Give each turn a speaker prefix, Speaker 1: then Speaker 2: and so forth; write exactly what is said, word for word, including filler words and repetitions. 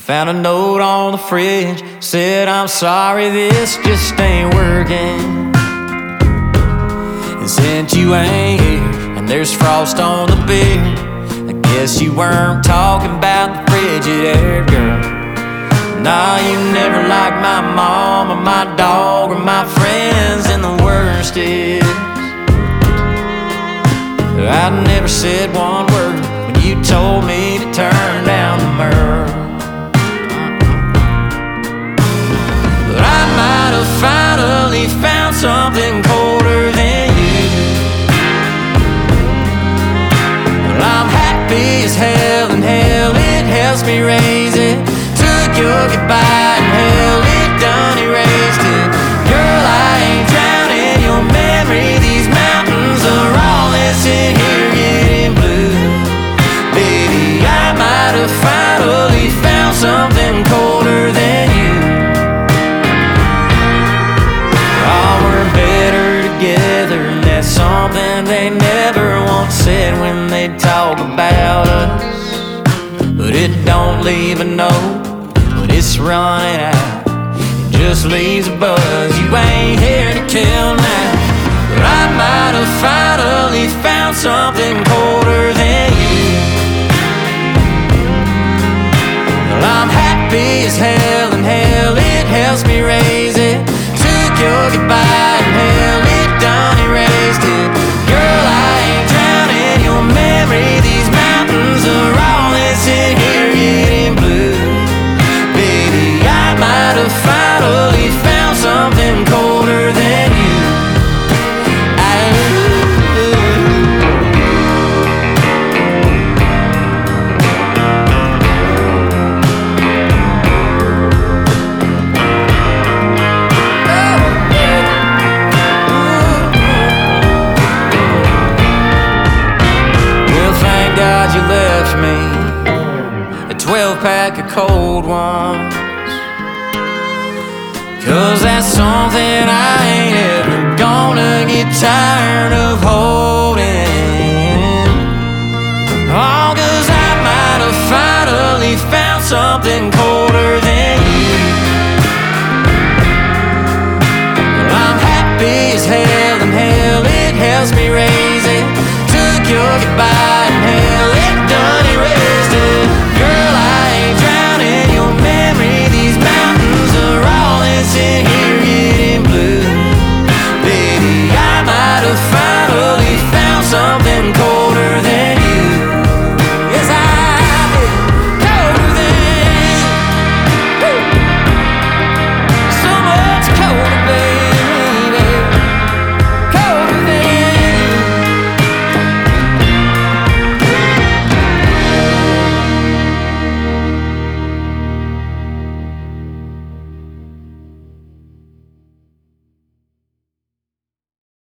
Speaker 1: Found a note on the fridge, said I'm sorry, this just ain't working. And since you ain't here and there's frost on the beer, I guess you weren't talking about the Frigidaire, girl. Nah, you never liked my mom or my dog or my friends, and the worst is I never said one word when you told me to turn down the Merle. But I might have finally found something colder than you. Well, I'm happy as hell, and hell, it helps me raise it. Took your goodbye and hell, it done erased it. Girl, I ain't drowning your memory. These mountains are all that's in here getting blue. Baby, I might have finally found something colder than you. Oh, we're better together, and that's something they never once said when they talk about us. But it don't leave a note when it's running out, it just leaves a buzz. You ain't here to kill now, but I might have finally found something colder than you. Well, I'm happy as hell, and hell, it helps me raise it. Took your goodbye and hell, it done erased it. Girl, I ain't drowning your memory. These mountains are all that's in here getting blue. Baby, I might have finally found something colder than you. Well, thank God you left me a twelve pack of cold ones, 'cause that's something I ain't ever gonna get tired of holding. Oh, 'cause I might have finally found something